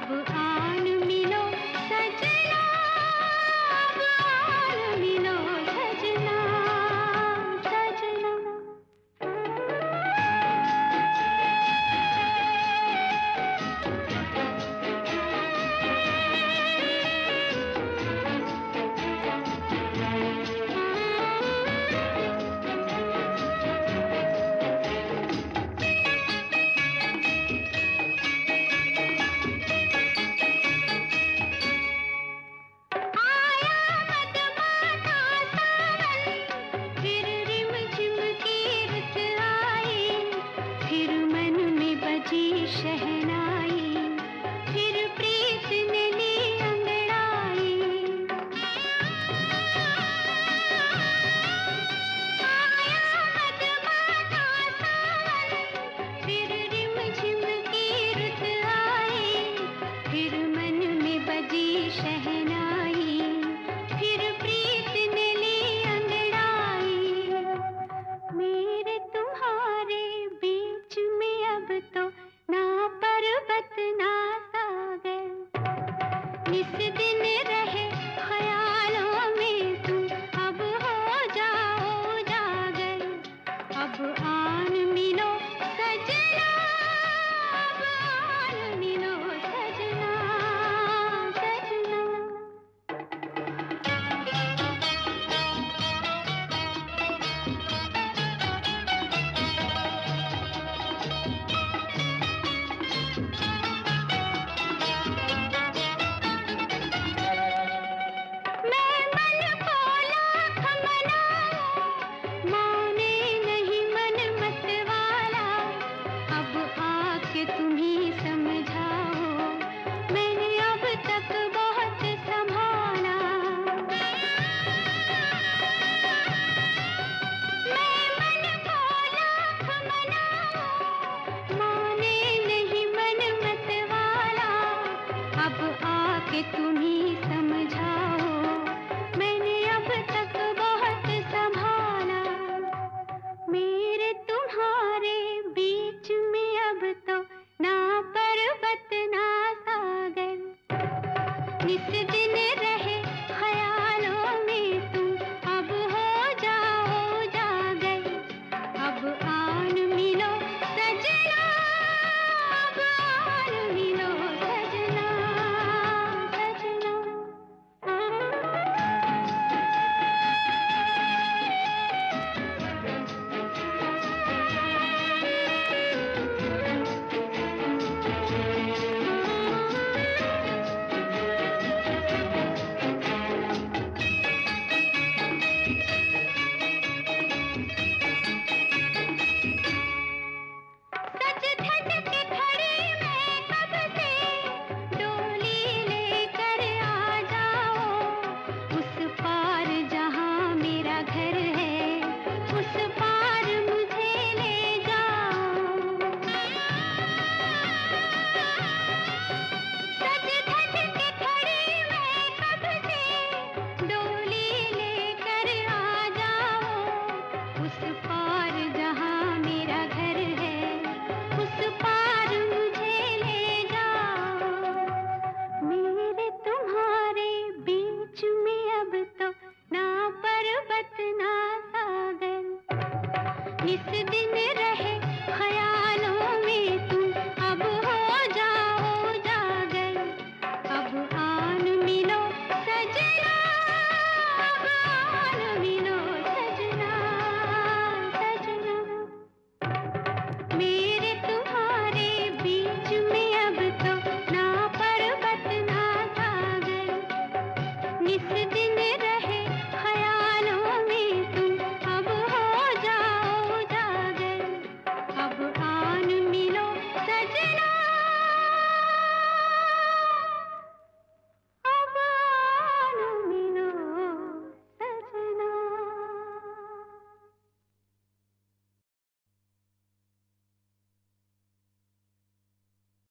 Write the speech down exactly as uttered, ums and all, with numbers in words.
अब आन मिलो सजना, अब आन मिलो सजना, सजना। शहनाई फिर प्रीत ने ली अंगड़ाई, आया मधुमाता सावन, फिर रिमझिम की रुत आई, फिर मन में बजी शहनाई, फिर प्रीत ने ली अंगड़ाई। मेरे तुम्हारे बीच में अब तो ना पर्वत ना सागर, निस दिन रहे ख्यालों में तुम, अब हो जाओ जागर। अब आन मिलो सजना, अब आन मिलो सजना, सजना। तुम ही समझाओ, मैंने अब तक बहुत संभाला। मैं मन को लाख मनाऊं, माने नहीं मन मत वाला। अब आके तुम ही समझाओ, मैंने अब तक बहुत संभाला। मेरे तुम्हारे बीच में अब तो ना पर्वत ना सागर, निस